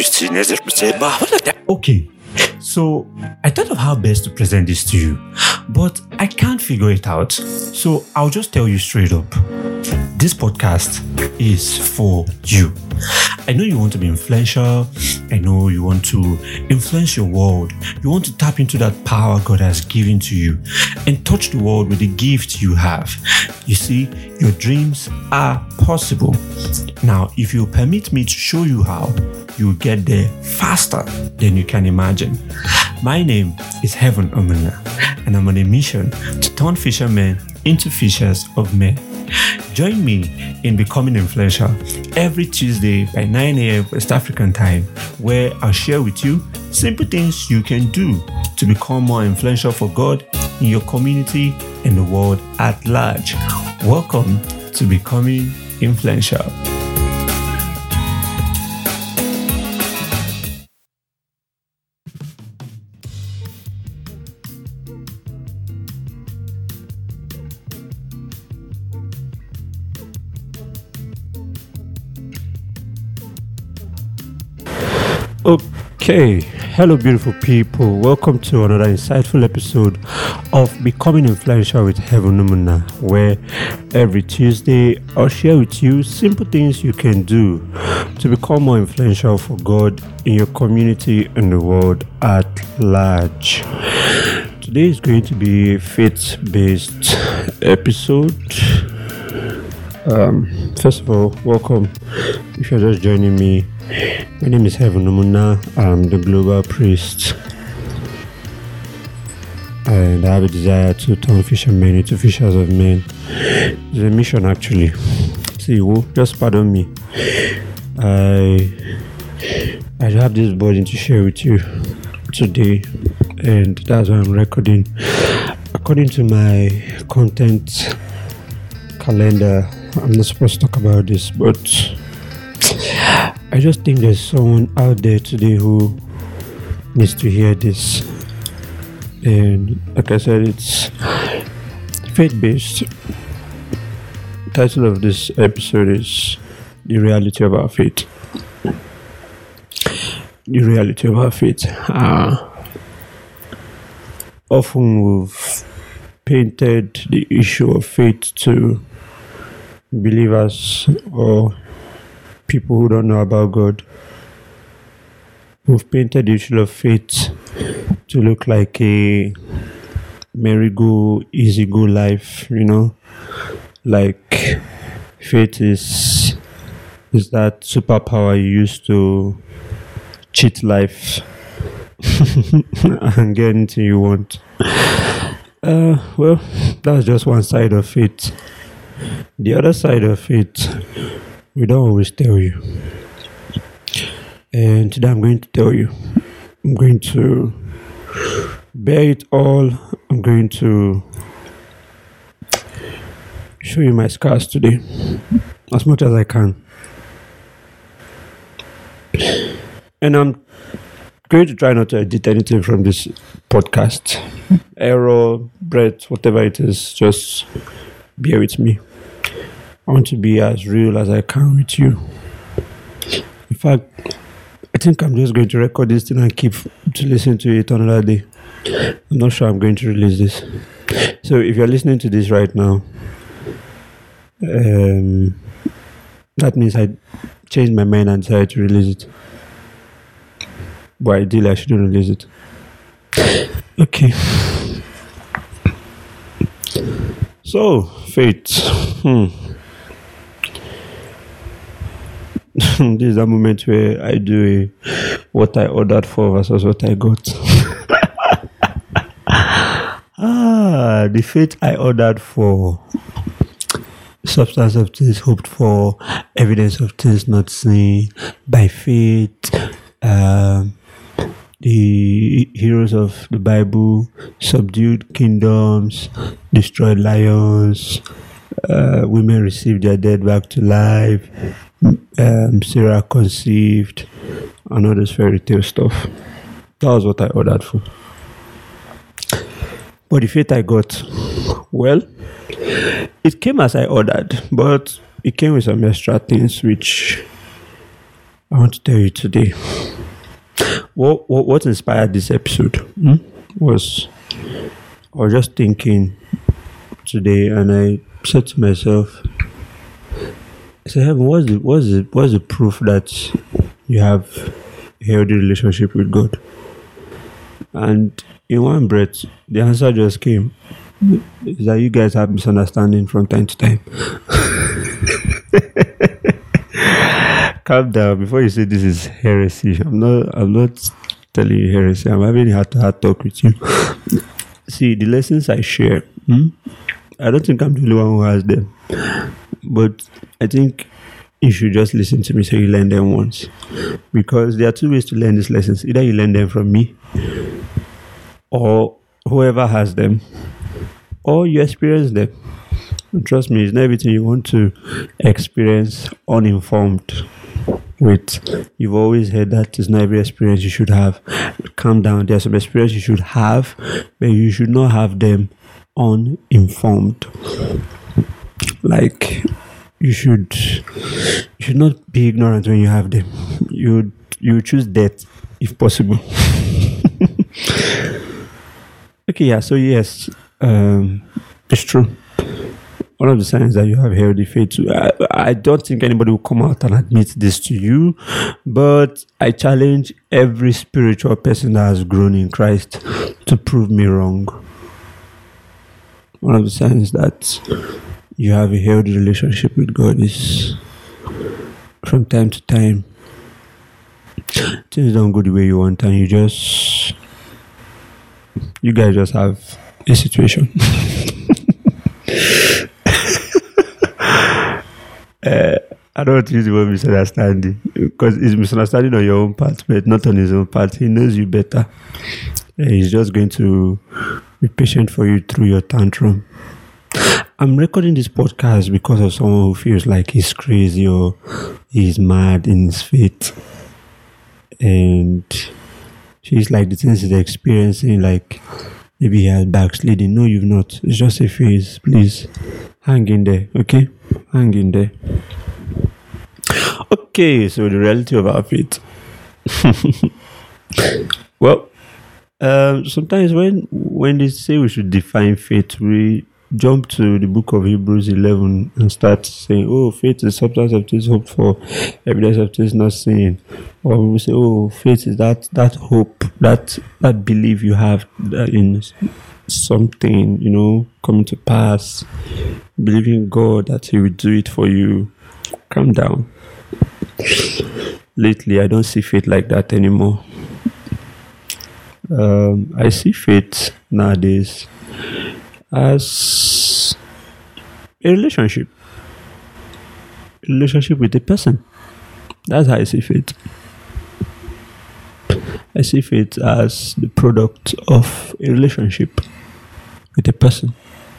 Okay, so I thought of how best to present this to you, but I can't figure it out. So I'll just tell you straight up. This podcast is for you. I know you want to be influential. I know you want to influence your world. You want to tap into that power God has given to you and touch the world with the gift you have. You see, your dreams are possible. Now, if you permit me to show you how, you'll get there faster than you can imagine. My name is Heaven Omuna, and I'm on a mission to turn fishermen into fishers of men. Join me in becoming influential every Tuesday by 9 a.m. West African time, where I'll share with you simple things you can do to become more influential for God in your community and the world at large. Welcome to Becoming Influential. Okay, hello beautiful people, welcome to another insightful episode of Becoming Influential with Heaven Numuna, where every Tuesday I'll share with you simple things you can do to become more influential for God in your community and the world at large. Today is going to be a faith-based episode. First of all, welcome. If you're just joining me, my name is Heaven Numuna. I'm the global priest, and I have a desire to turn fishermen into fishers of men. It's a mission, actually. See, just pardon me. I have this burden to share with you today, and that's why I'm recording. According to my content calendar, I'm not supposed to talk about this, but I just think there's someone out there today who needs to hear this. And like I said, it's faith-based. The title of this episode is The Reality of Our Faith. The reality of our faith. Often we've painted the issue of faith to believers or people who don't know about God. We've painted the issue of faith to look like a merry-go, easy-go life, like faith is that superpower you use to cheat life and get anything you want. Well, that's just one side of faith. The other side of it, we don't always tell you. And today I'm going to tell you. I'm going to bear it all. I'm going to show you my scars today as much as I can. And I'm going to try not to edit anything from this podcast. Error, breath, whatever it is, just bear with me. I want to be as real as I can with you. In fact, I think I'm just going to record this thing and keep to listen to it another day. I'm not sure I'm going to release this. So if you're listening to this right now, that means I changed my mind and decided to release it. But ideally I shouldn't release it. Okay. So, faith. This is a moment where I do what I ordered for versus what I got. The faith I ordered for: substance of things hoped for, evidence of things not seen. By faith, the heroes of the Bible subdued kingdoms, destroyed lions, women received their dead back to life, Sarah conceived, and all this fairy tale stuff. That was what I ordered for. But the faith I got, well, it came as I ordered, but it came with some extra things which I want to tell you today. What inspired this episode was I was just thinking today, and I said to myself, I said, Heaven, what's the proof that you have a healthy relationship with God? And in one breath, the answer just came. Is that you guys have misunderstanding from time to time. Calm down before you say this is heresy. I'm not telling you heresy. I'm having a heart-to-heart talk with you. See, the lessons I share, I don't think I'm the only one who has them. But I think you should just listen to me so you learn them once. Because there are two ways to learn these lessons. Either you learn them from me, or whoever has them, or you experience them. And trust me, it's not everything you want to experience uninformed with. You've always heard that it's not every experience you should have. Calm down. There are some experiences you should have, but you should not have them uninformed. Like, you should not be ignorant when you have them. You choose death if possible. Okay, yeah. So yes, it's true. One of the signs that you have healthy faith. I don't think anybody will come out and admit this to you, but I challenge every spiritual person that has grown in Christ to prove me wrong. One of the signs that you have a healthy relationship with God is from time to time things don't go the way you want, and you guys just have a situation. I don't want to use the word misunderstanding, because it's misunderstanding on your own part, but not on his own part. He knows you better. He's just going to be patient for you through your tantrum. I'm recording this podcast because of someone who feels like he's crazy or he's mad in his faith. And she's like, the things he's experiencing, like maybe he has backsliding. No, you've not. It's just a phase. Please hang in there, okay? Hang in there. Okay, so the reality of our faith. Well, sometimes when they say we should define faith, we jump to the book of Hebrews 11 and start saying, oh, faith is substance of things hoped for, evidence of things not seen. Or we say, oh, faith is that hope, that belief you have in something, coming to pass, believing God that He will do it for you. Calm down. Lately, I don't see faith like that anymore. I see faith nowadays as a relationship with a person. That's how I see faith. I see faith as the product of a relationship with a person.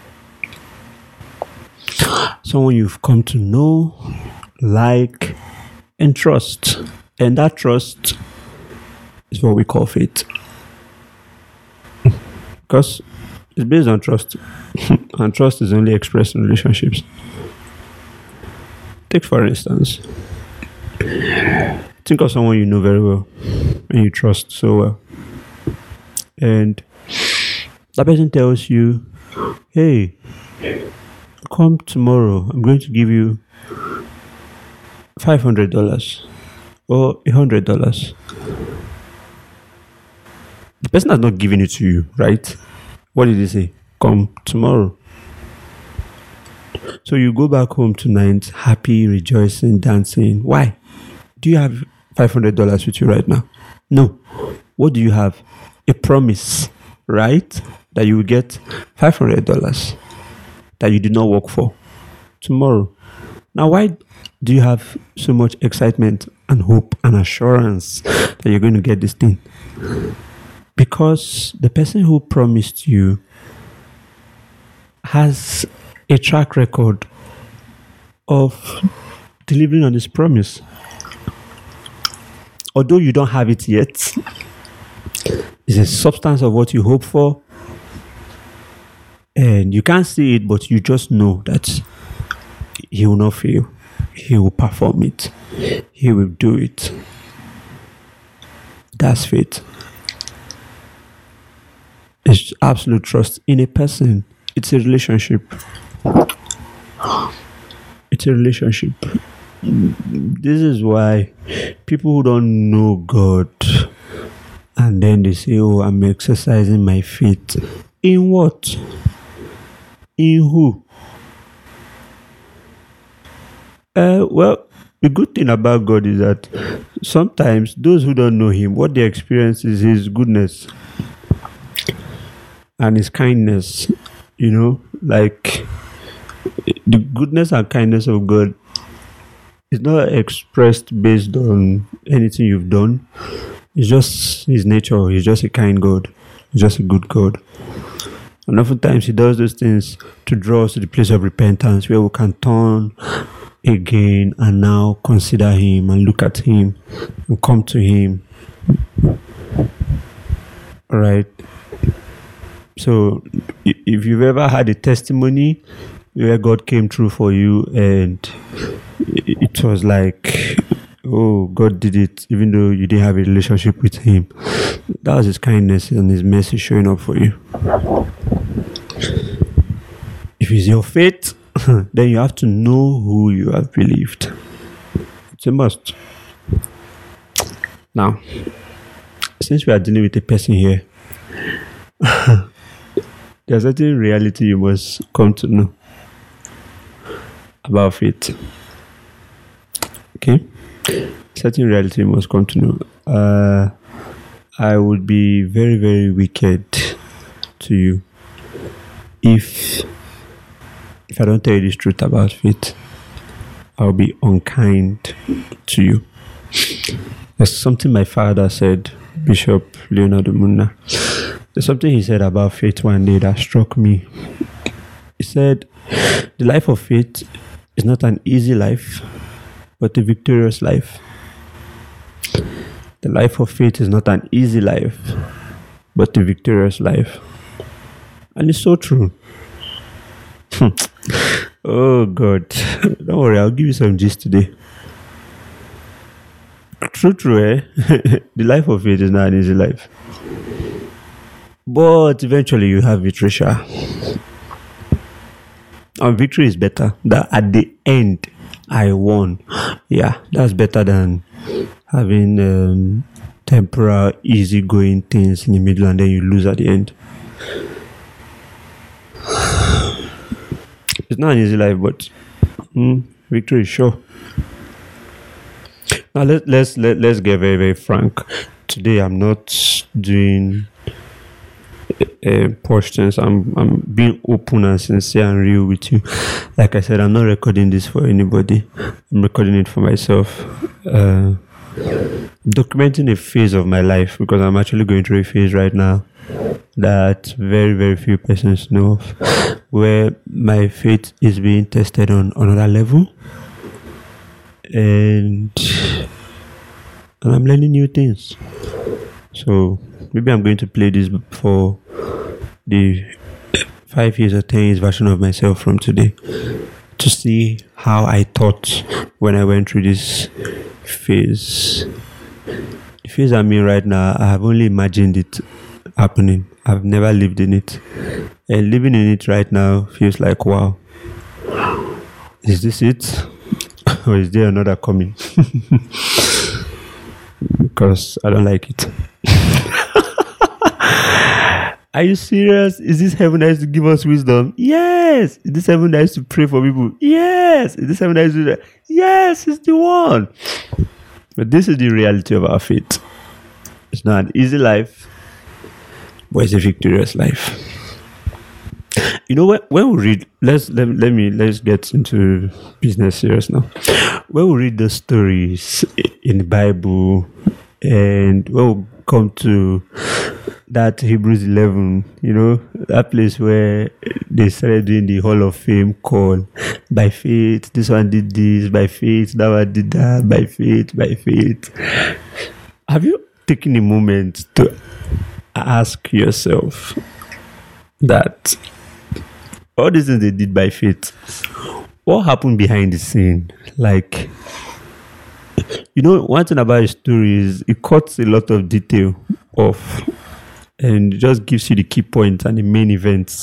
Someone you've come to know, like, and trust. And that trust is what we call faith. Because it's based on trust. And trust is only expressed in relationships. Take for instance, think of someone you know very well and you trust so well. And that person tells you, hey, come tomorrow, I'm going to give you $500 or $100. The person has not given it to you, right? What did he say? Come tomorrow. So you go back home tonight, happy, rejoicing, dancing. Why? Do you have $500 with you right now? No. What do you have? A promise, right? That you will get $500 that you did not work for tomorrow. Now, why do you have so much excitement and hope and assurance that you're going to get this thing? Because the person who promised you has a track record of delivering on his promise. Although you don't have it yet, it's a substance of what you hope for. And you can't see it, but you just know that he will not fail. He will perform it. He will do it. That's faith. It's absolute trust in a person. It's a relationship. It's a relationship. This is why people who don't know God and then they say, oh, I'm exercising my faith. In what? In who? Well, the good thing about God is that sometimes those who don't know Him, what they experience is His goodness and His kindness. You know, like the goodness and kindness of God is not expressed based on anything you've done. It's just His nature. He's just a kind God. He's just a good God. And oftentimes He does those things to draw us to the place of repentance where we can turn again and now consider Him and look at Him and come to Him. All right. So if you've ever had a testimony where God came through for you and it was like, oh, God did it even though you didn't have a relationship with Him, that was His kindness and His mercy showing up for you. If it's your faith, then you have to know who you have believed. It's a must. Now, since we are dealing with a person here, there's a certain reality you must come to know about faith. Okay? Certain reality you must come to know. I would be very, very wicked to you if I don't tell you this truth about faith. I'll be unkind to you. There's something my father said, Bishop Leonardo Munna. There's something he said about faith one day that struck me. He said, the life of faith is not an easy life, but a victorious life. The life of faith is not an easy life, but a victorious life. And it's so true. Oh God. Don't worry, I'll give you some gist today. True, eh? The life of faith is not an easy life. But eventually you have victory. And victory is better. That at the end, I won. Yeah, that's better than having temporal, easy-going things in the middle and then you lose at the end. It's not an easy life, but victory is sure. Now let's get very, very frank. Today I'm not doing posh things. I'm being open and sincere and real with you. Like I said, I'm not recording this for anybody. I'm recording it for myself. Documenting a phase of my life because I'm actually going through a phase right now that very, very few persons know of, where my faith is being tested on another level, and I'm learning new things. So maybe I'm going to play this for the 5 years or 10 years version of myself from today to see how I thought when I went through this phase. The phase I'm in right now, I have only imagined it happening. I've never lived in it. And living in it right now feels like, wow, is this it? Or is there another coming? Because I don't like it. Are you serious? Is this heaven that is to give us wisdom? Yes. Is this heaven that is to pray for people? Yes. Is this heaven that is to do that? Yes, it's the one. But this is the reality of our faith. It's not an easy life, but it's a victorious life. You know what? When we read, let's get into business serious now. When we read the stories in the Bible, and when we come to that Hebrews 11, you know, that place where they started doing the Hall of Fame call. By faith, this one did this. By faith, that one did that. By faith, by faith. Have you taken a moment to ask yourself that all these things they did by faith, what happened behind the scene? Like, one thing about a story is it cuts a lot of detail off and it just gives you the key points and the main events.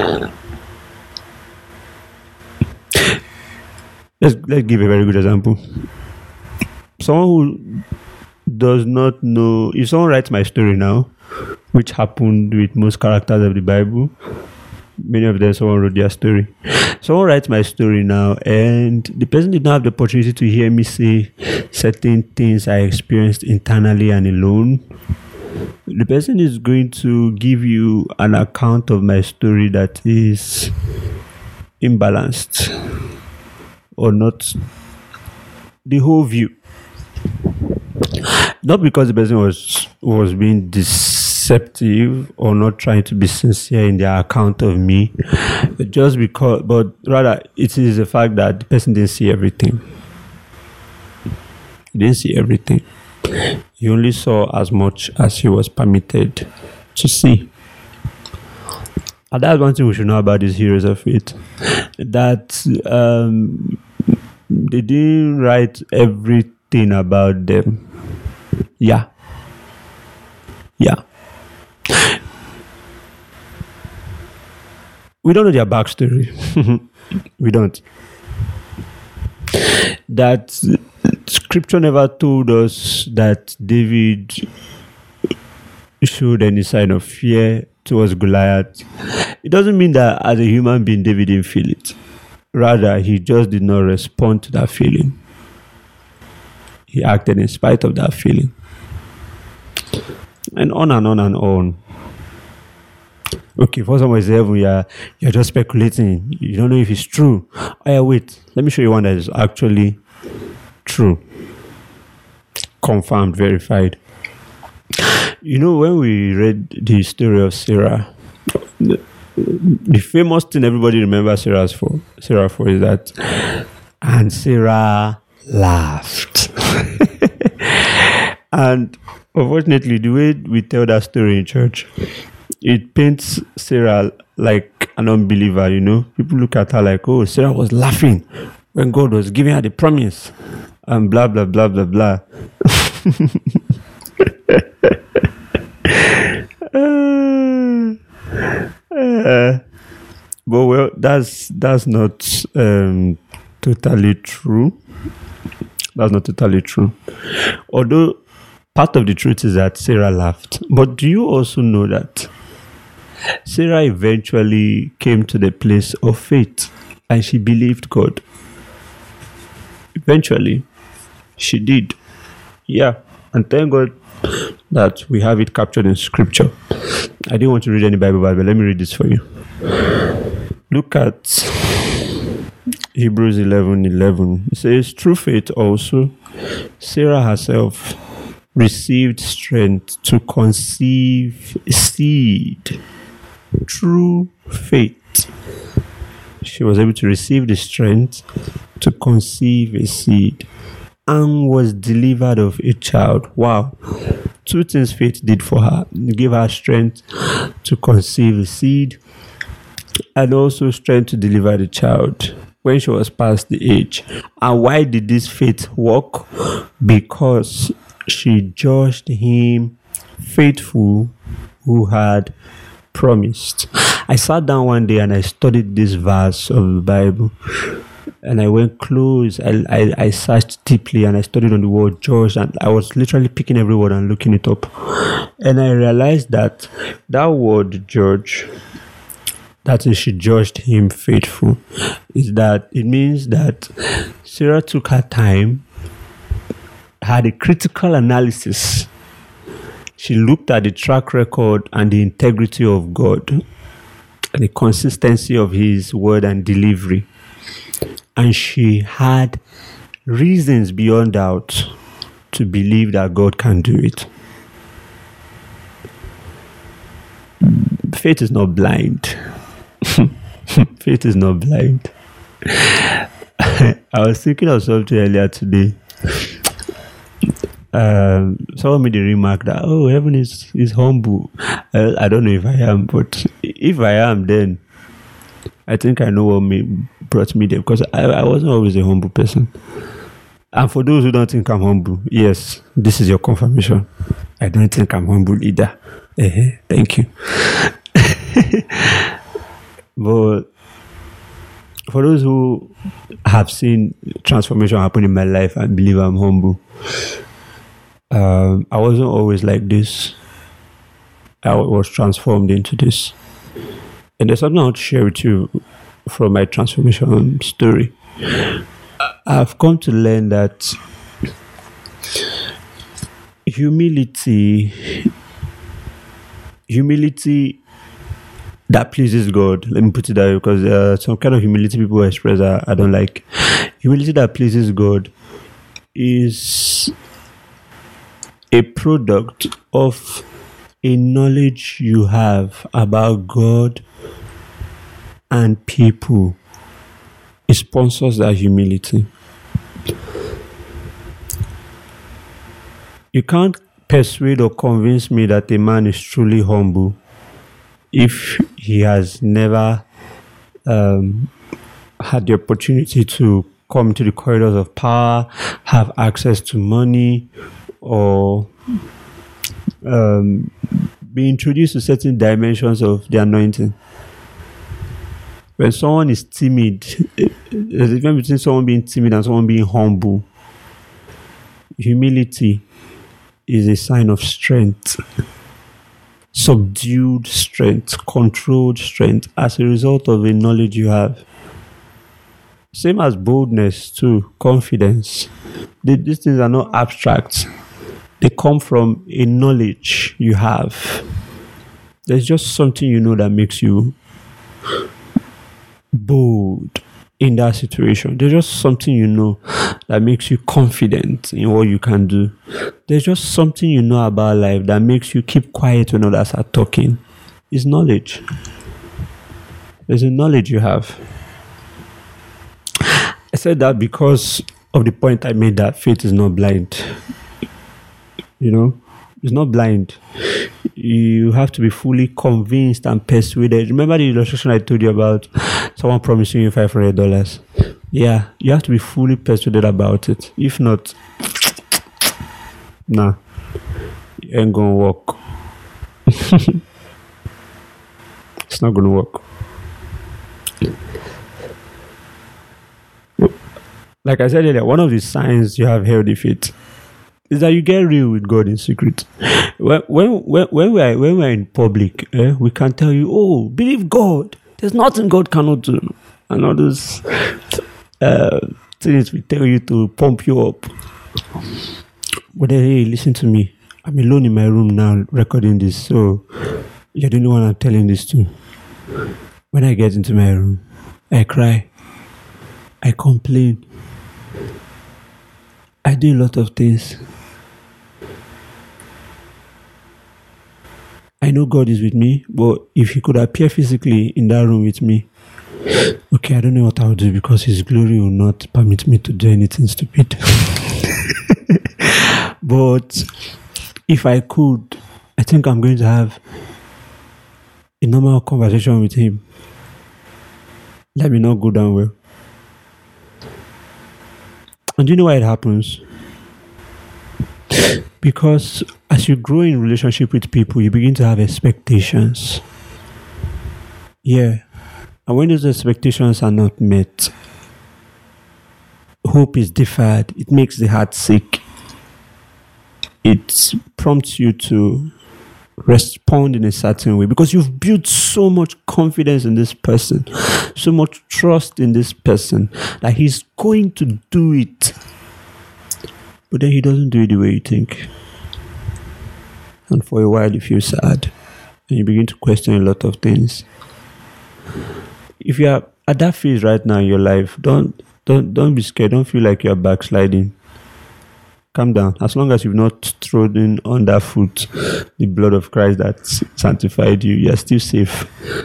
Let's give a very good example. Someone who does not know, if someone writes my story now, which happened with most characters of the Bible, many of them, someone wrote their story. Someone writes my story now, and the person did not have the opportunity to hear me say certain things I experienced internally and alone. The person is going to give you an account of my story that is imbalanced or not the whole view. Not because the person was being deceptive or not trying to be sincere in their account of me, but rather it is the fact that the person didn't see everything. He didn't see everything. He only saw as much as he was permitted to see. And that's one thing we should know about these heroes of faith. That they didn't write everything about them. Yeah. We don't know their backstory. We don't. That scripture never told us that David showed any sign of fear towards Goliath. It doesn't mean that as a human being, David didn't feel it. Rather, he just did not respond to that feeling. He acted in spite of that feeling. And on and on and on. Okay, for some reason, you're just speculating. You don't know if it's true. Oh yeah, wait. Let me show you one that is actually true. Confirmed, verified. When we read the story of Sarah, the famous thing everybody remembers Sarah for is that, and Sarah laughed. And unfortunately, the way we tell that story in church, it paints Sarah like an unbeliever, People look at her like, oh, Sarah was laughing when God was giving her the promise, and blah, blah, blah, blah, blah. But that's not totally true. That's not totally true. Although part of the truth is that Sarah laughed. But do you also know that Sarah eventually came to the place of faith and she believed God? Eventually, she did. Yeah. And thank God that we have it captured in scripture. I didn't want to read any Bible verse, but let me read this for you. Look at Hebrews 11:11. It says, through faith also, Sarah herself received strength to conceive seed. Through faith, she was able to receive the strength to conceive a seed and was delivered of a child. Wow. Two things faith did for her. It gave her strength to conceive a seed and also strength to deliver the child when she was past the age. And why did this faith work? Because she judged him faithful who had promised. I sat down one day and I studied this verse of the Bible. And I went close. I searched deeply and I studied on the word judge, and I was literally picking every word and looking it up. And I realized that word judge, that is, she judged him faithful, is that it means that Sarah took her time, had a critical analysis. She looked at the track record and the integrity of God and the consistency of his word and delivery. And she had reasons beyond doubt to believe that God can do it. Faith is not blind. Faith is not blind. I was thinking of something earlier today. Someone made a remark that, heaven is humble. I don't know if I am, but if I am, then I think I know what brought me there, because I wasn't always a humble person. And for those who don't think I'm humble, yes, this is your confirmation. I don't think I'm humble either. Thank you. But for those who have seen transformation happen in my life and believe I'm humble, I wasn't always like this. I was transformed into this. And there's something I want to share with you from my transformation story. I've come to learn that humility that pleases God. Let me put it that way, because some kind of humility people express I don't like. Humility that pleases God is a product of a knowledge you have about God and people. It sponsors that humility. You can't persuade or convince me that a man is truly humble if he has never had the opportunity to come into the corridors of power, have access to money, or be introduced to certain dimensions of the anointing. When someone is timid, there's a difference between someone being timid and someone being humble. Humility is a sign of strength, subdued strength, controlled strength, as a result of a knowledge you have. Same as boldness too, confidence. These things are not abstract. They come from a knowledge you have. There's just something you know that makes you bold in that situation. There's just something you know that makes you confident in what you can do. There's just something you know about life that makes you keep quiet when others are talking. It's knowledge. There's a knowledge you have. I said that because of the point I made that faith is not blind. You know, it's not blind. You have to be fully convinced and persuaded. Remember the illustration I told you about someone promising you $500? Yeah, you have to be fully persuaded about it. If not, nah, it ain't gonna work. It's not gonna work. Like I said earlier, one of the signs you have healthy faith is that you get real with God in secret. When we're in public, we can tell you, oh, believe God. There's nothing God cannot do. And all those things we tell you to pump you up. But then, hey, listen to me. I'm alone in my room now recording this, so you're the only one I'm telling this to. When I get into my room, I cry. I complain. I do a lot of things. I know God is with me, but if He could appear physically in that room with me, okay, I don't know what I would do, because His glory will not permit me to do anything stupid. But if I could, I think I'm going to have a normal conversation with Him. Let me not go down well. And do you know why it happens? Because as you grow in relationship with people, you begin to have expectations. Yeah. And when those expectations are not met, hope is deferred. It makes the heart sick. It prompts you to respond in a certain way, because you've built so much confidence in this person, so much trust in this person, that he's going to do it. But then he doesn't do it the way you think. And for a while you feel sad. And you begin to question a lot of things. If you are at that phase right now in your life, don't be scared. Don't feel like you are backsliding. Calm down. As long as you've not trodden underfoot the blood of Christ that sanctified you, you are still safe.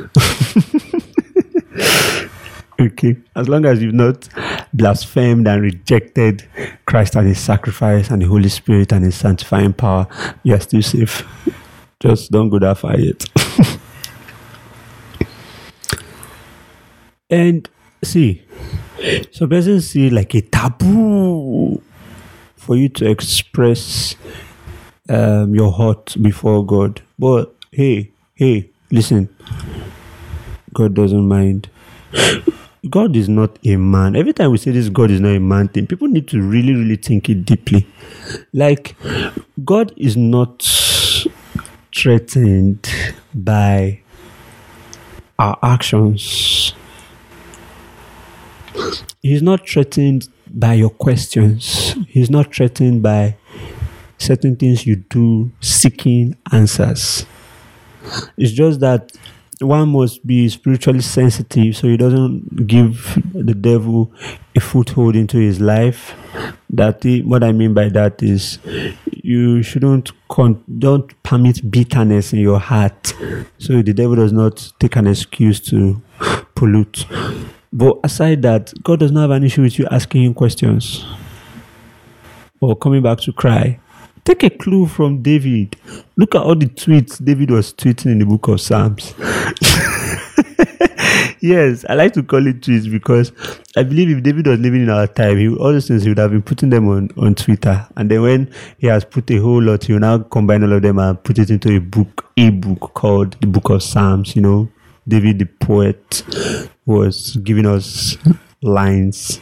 Okay. As long as you've not blasphemed and rejected Christ and His sacrifice and the Holy Spirit and His sanctifying power, you are still safe. Just don't go that far yet. And See, some persons see like a taboo for you to express your heart before God. But hey, listen, God doesn't mind. God is not a man. Every time we say this, God is not a man thing, people need to really, really think it deeply. Like, God is not threatened by our actions. He's not threatened by your questions. He's not threatened by certain things you do seeking answers. It's just that one must be spiritually sensitive so he doesn't give the devil a foothold into his life. What I mean by that is you shouldn't don't permit bitterness in your heart so the devil does not take an excuse to pollute. But aside that, God does not have an issue with you asking him questions or coming back to cry. Take a clue from David. Look at all the tweets David was tweeting in the book of Psalms. Yes, I like to call it tweets because I believe if David was living in our time, all those things he would have been putting them on Twitter. And then when he has put a whole lot, he will now combine all of them and put it into a book called the Book of Psalms. You know, David the poet was giving us lines.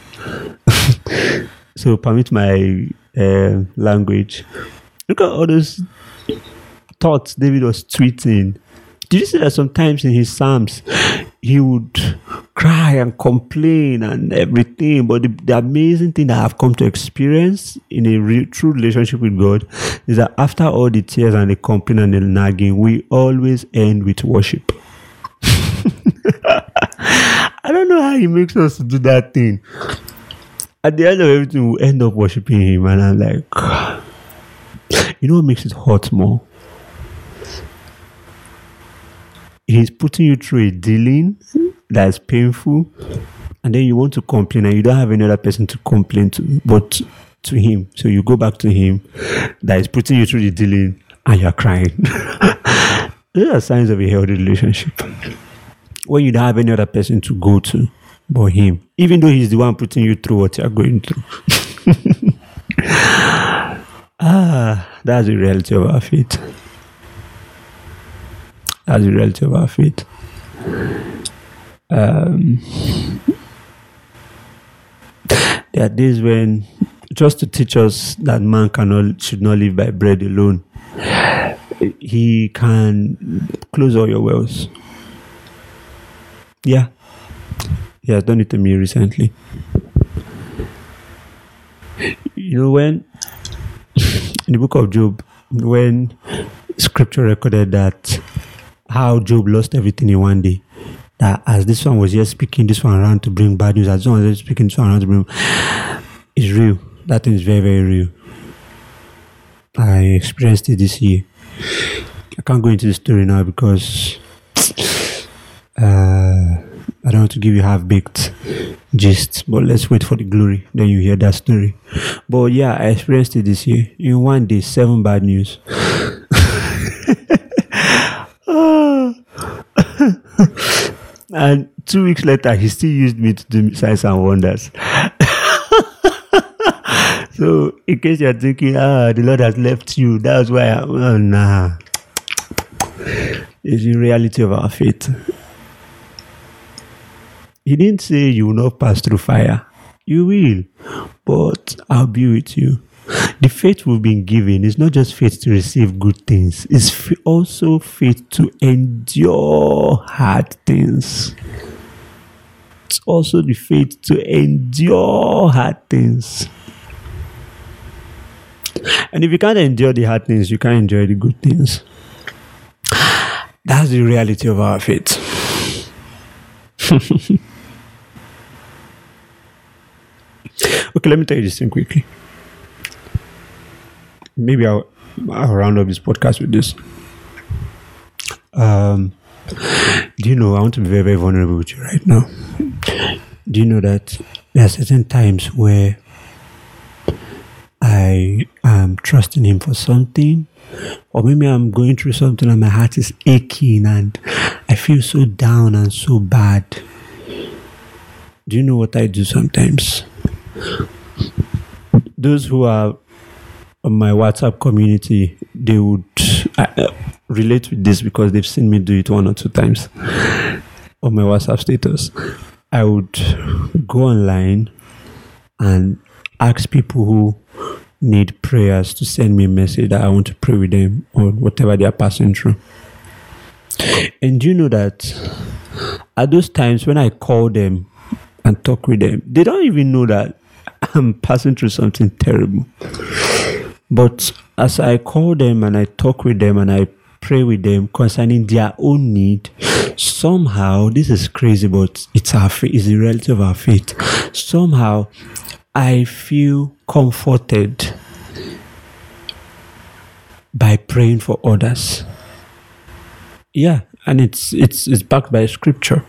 So permit my language. Look at all those thoughts David was tweeting. Did you see that sometimes in his Psalms he would cry and complain and everything? But the amazing thing that I've come to experience in a true relationship with God is that after all the tears and the complaint and the nagging, we always end with worship. I don't know how he makes us do that thing. At the end of everything, we end up worshiping him, and I'm like, you know what makes it hurt more? He's putting you through a dealing that's painful, and then you want to complain, and you don't have any other person to complain to, but to him. So you go back to him that is putting you through the dealing, and you're crying. Those are signs of a healthy relationship. When you don't have any other person to go to but him, even though he's the one putting you through what you're going through. That's the reality of our faith. That's the reality of our faith. There are days when, just to teach us that man should not live by bread alone, he can close all your wells. Yeah. He has done it to me recently. You know, when in the book of Job, when scripture recorded that how Job lost everything in one day, that as this one was just speaking this one around to bring bad news, as this one was just speaking this one around to bring, it's real. That thing is very, very real. I experienced it this year. I can't go into the story now because I don't want to give you half-baked gist, but let's wait for the glory, then you hear that story. But yeah, I experienced it this year. In one day, 7 bad news. And 2 weeks later, he still used me to do signs and wonders. So, in case you're thinking, the Lord has left you, that's why nah. It's the reality of our faith. He didn't say you will not pass through fire. You will, but I'll be with you. The faith we've been given is not just faith to receive good things. It's also faith to endure hard things. It's also the faith to endure hard things. And if you can't endure the hard things, you can't enjoy the good things. That's the reality of our faith. Okay, let me tell you this thing quickly. Maybe I'll round up this podcast with this. Do you know, I want to be very, very vulnerable with you right now. Do you know that there are certain times where I am trusting him for something, or maybe I'm going through something and my heart is aching and I feel so down and so bad Do you know what I do sometimes? Those who are on my WhatsApp community, they would relate with this because they've seen me do it 1 or 2 times on my WhatsApp status. I would go online and ask people who need prayers to send me a message that I want to pray with them or whatever they are passing through. And do you know that at those times when I call them and talk with them, they don't even know that I'm passing through something terrible. But as I call them and I talk with them and I pray with them concerning their own need, somehow, this is crazy, but it's our faith, it's the reality of our faith. Somehow, I feel comforted by praying for others. Yeah, and it's backed by scripture.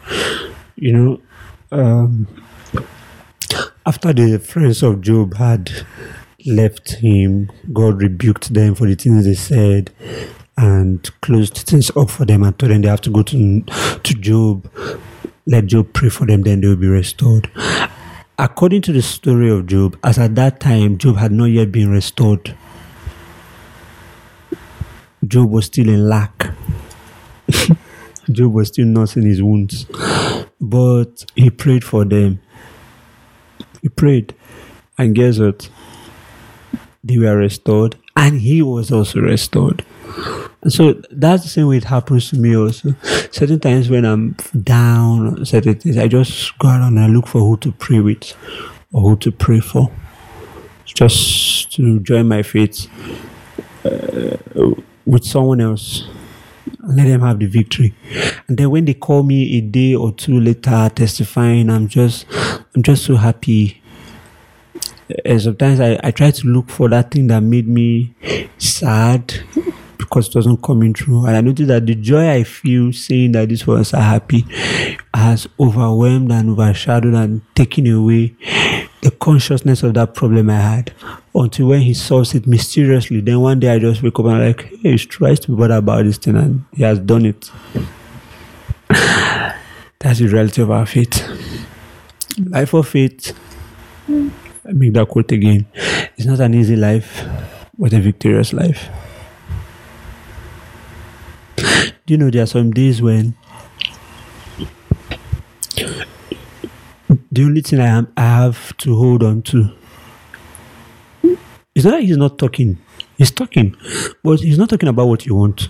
After the friends of Job had left him, God rebuked them for the things they said and closed things up for them and told them they have to go to Job. Let Job pray for them, then they will be restored. According to the story of Job, as at that time, Job had not yet been restored. Job was still in lack. Job was still nursing his wounds. But he prayed for them. He prayed. And guess what? They were restored. And he was also restored. And so that's the same way it happens to me also. Certain times when I'm down on certain things, I just go out and I look for who to pray with or who to pray for. Just to join my faith with someone else. And let them have the victory. And then when they call me a day or two later testifying, I'm just so happy. And sometimes I try to look for that thing that made me sad because it wasn't coming true. And I noticed that the joy I feel saying that these ones are happy has overwhelmed and overshadowed and taken away the consciousness of that problem I had. Until when he solves it mysteriously, then one day I just wake up and I'm like, hey, it's true, I used to be bothered about this thing and he has done it. That's the reality of our faith. Life of faith, I make that quote again, it's not an easy life, but a victorious life. Do you know there are some days when the only thing I have to hold on to, it's not that he's not talking. He's talking, but he's not talking about what you want.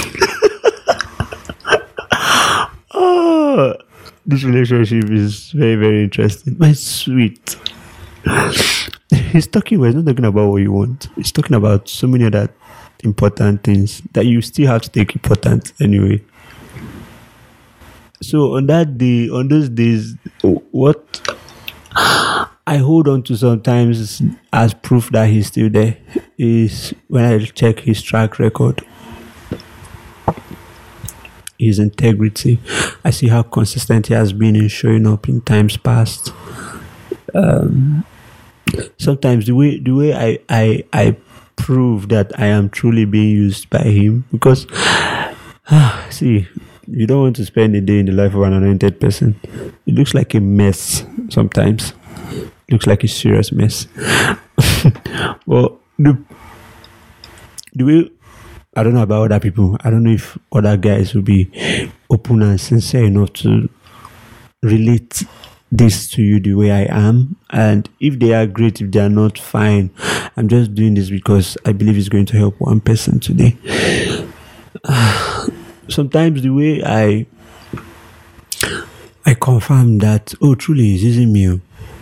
Oh, this relationship is very, very interesting. But it's sweet. He's talking, but he's not talking about what you want. He's talking about so many other important things that you still have to take important anyway. So on that day, on those days, what I hold on to sometimes as proof that he's still there is when I check his track record, his integrity. I see how consistent he has been in showing up in times past. Sometimes the way I prove that I am truly being used by him, because see, you don't want to spend a day in the life of an anointed person. It looks like a mess sometimes. It looks like a serious mess. Well, the way, I don't know about other people. I don't know if other guys will be open and sincere enough to relate this to you the way I am. And if they are great, if they are not, fine. I'm just doing this because I believe it's going to help one person today. Sometimes the way I confirm that, oh, truly he's using me.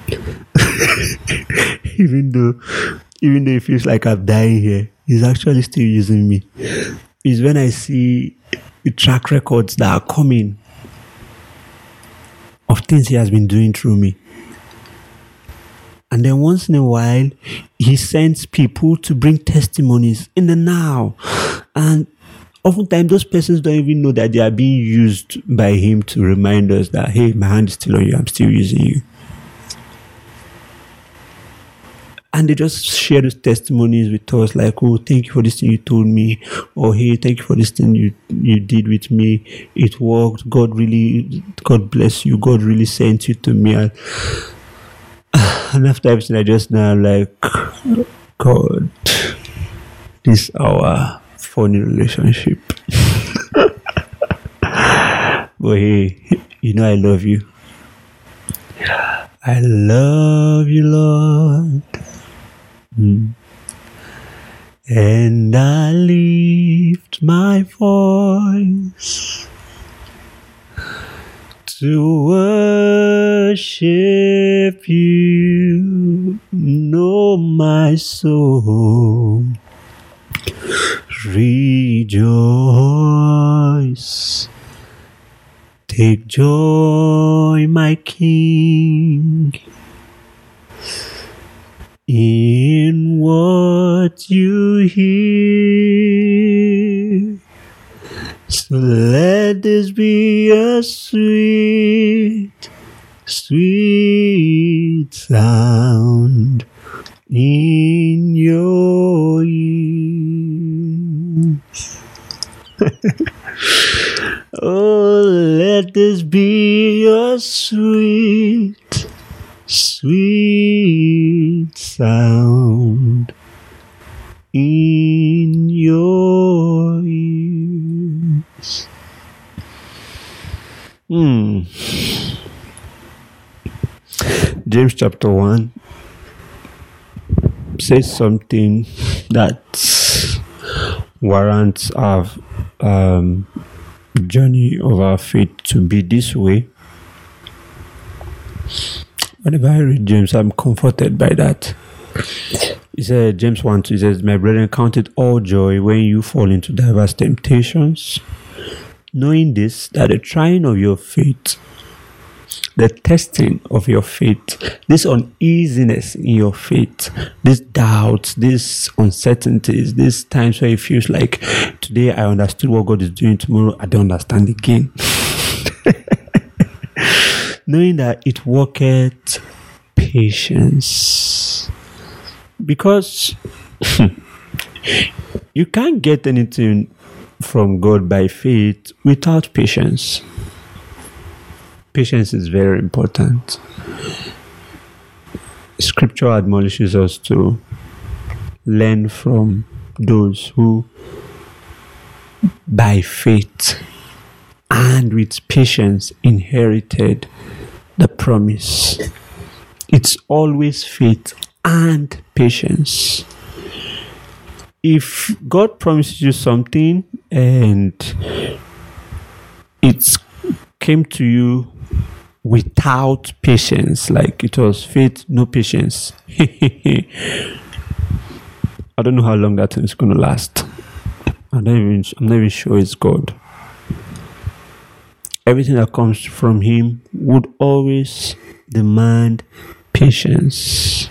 even though it feels like I'm dying here, he's actually still using me. Is when I see the track records that are coming of things he has been doing through me. And then once in a while, he sends people to bring testimonies in the now. And oftentimes, those persons don't even know that they are being used by him to remind us that, hey, my hand is still on you, I'm still using you. And they just share those testimonies with us, like, oh, thank you for this thing you told me, or hey, thank you for this thing you did with me. It worked. God bless you. God really sent you to me. And after everything, I just now like, God, this is our funny relationship. But hey, I love you. I love you, Lord. And I lift my voice to worship you. Know my soul rejoice. Take joy, my King, in what you hear. So let this be a sweet, sweet sound in your ears. Oh, let this be a sweet, sweet sound in your ears. James chapter 1 says something that warrants our journey of our faith to be this way. Whenever I read James, I'm comforted by that. He said, James 1:2, he says, my brethren, count it all joy when you fall into diverse temptations, knowing this, that the trying of your faith, the testing of your faith, this uneasiness in your faith, these doubts, these uncertainties, these times where it feels like today I understood what God is doing, tomorrow I don't understand again. Knowing that it worketh patience. Because you can't get anything from God by faith without patience. Patience is very important. Scripture admonishes us to learn from those who, by faith and with patience, inherited the promise. It's always faith and patience. If God promises you something and it came to you without patience, like it was faith, no patience, I don't know how long that thing is going to last. I'm not even sure it's God. Everything that comes from Him would always demand patience.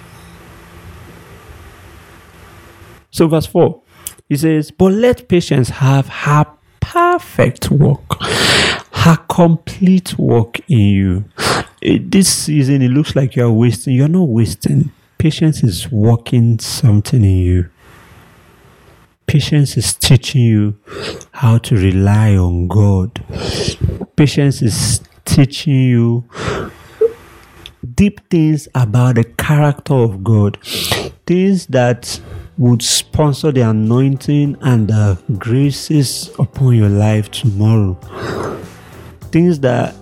So verse 4, he says, but let patience have her perfect work, her complete work in you. This season, it looks like you're wasting. You're not wasting. Patience is working something in you. Patience is teaching you how to rely on God. Patience is teaching you deep things about the character of God. Things that would sponsor the anointing and the graces upon your life tomorrow. Things that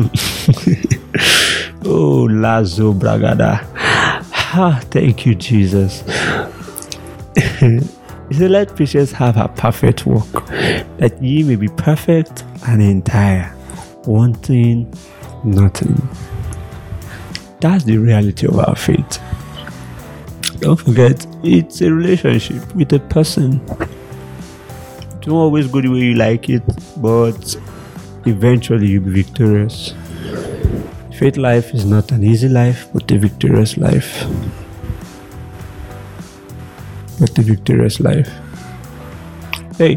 oh, Lazo Bragada. Thank you, Jesus. He said, let patience have her perfect work, that ye may be perfect and entire, wanting nothing. That's the reality of our faith. Don't forget, it's a relationship with a person. It won't always go the way you like it, but eventually you'll be victorious. Faith life is not an easy life, but a victorious life. Hey,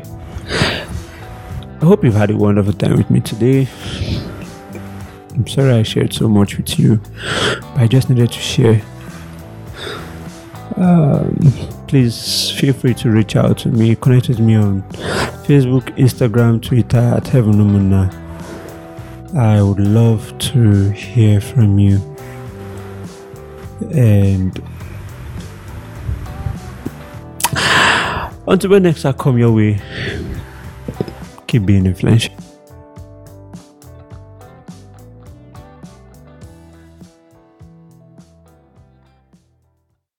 I hope you've had a wonderful time with me today. I'm sorry I shared so much with you, but I just needed to share. Please feel free to reach out to me. Connect with me on Facebook, Instagram, Twitter at Heaven Umuna. I would love to hear from you. And until next I come your way, keep being influential.